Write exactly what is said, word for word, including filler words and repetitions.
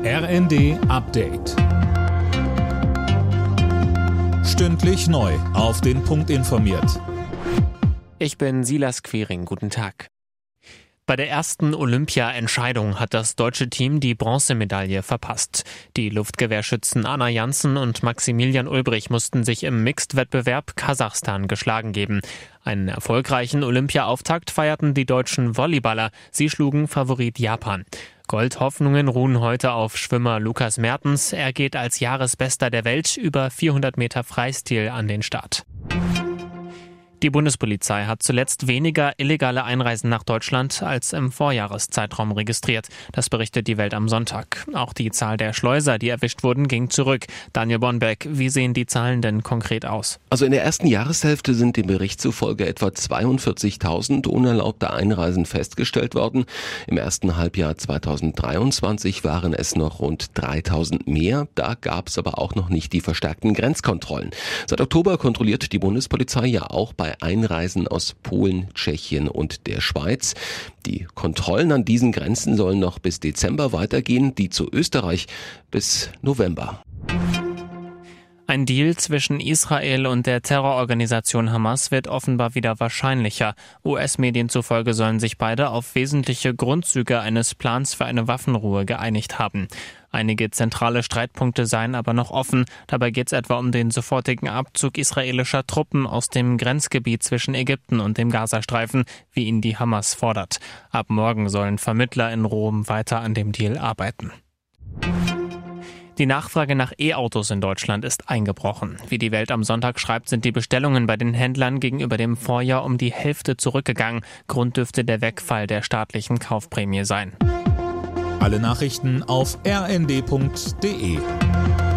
R N D Update. Stündlich neu auf den Punkt informiert. Ich bin Silas Quiring, guten Tag. Bei der ersten Olympia-Entscheidung hat das deutsche Team die Bronzemedaille verpasst. Die Luftgewehrschützen Anna Janssen und Maximilian Ulbrich mussten sich im Mixed-Wettbewerb Kasachstan geschlagen geben. Einen erfolgreichen Olympia-Auftakt feierten die deutschen Volleyballer. Sie schlugen Favorit Japan. Goldhoffnungen ruhen heute auf Schwimmer Lukas Mertens. Er geht als Jahresbester der Welt über vierhundert Meter Freistil an den Start. Die Bundespolizei hat zuletzt weniger illegale Einreisen nach Deutschland als im Vorjahreszeitraum registriert. Das berichtet die Welt am Sonntag. Auch die Zahl der Schleuser, die erwischt wurden, ging zurück. Daniel Bonbeck, wie sehen die Zahlen denn konkret aus? Also in der ersten Jahreshälfte sind dem Bericht zufolge etwa zweiundvierzigtausend unerlaubte Einreisen festgestellt worden. Im ersten Halbjahr zweitausenddreiundzwanzig waren es noch rund dreitausend mehr. Da gab es aber auch noch nicht die verstärkten Grenzkontrollen. Seit Oktober kontrolliert die Bundespolizei ja auch bei Einreisen aus Polen, Tschechien und der Schweiz. Die Kontrollen an diesen Grenzen sollen noch bis Dezember weitergehen, die zu Österreich bis November. Ein Deal zwischen Israel und der Terrororganisation Hamas wird offenbar wieder wahrscheinlicher. U S-Medien zufolge sollen sich beide auf wesentliche Grundzüge eines Plans für eine Waffenruhe geeinigt haben. Einige zentrale Streitpunkte seien aber noch offen. Dabei geht es etwa um den sofortigen Abzug israelischer Truppen aus dem Grenzgebiet zwischen Ägypten und dem Gazastreifen, wie ihn die Hamas fordert. Ab morgen sollen Vermittler in Rom weiter an dem Deal arbeiten. Die Nachfrage nach E-Autos in Deutschland ist eingebrochen. Wie die Welt am Sonntag schreibt, sind die Bestellungen bei den Händlern gegenüber dem Vorjahr um die Hälfte zurückgegangen. Grund dürfte der Wegfall der staatlichen Kaufprämie sein. Alle Nachrichten auf r n d punkt d e.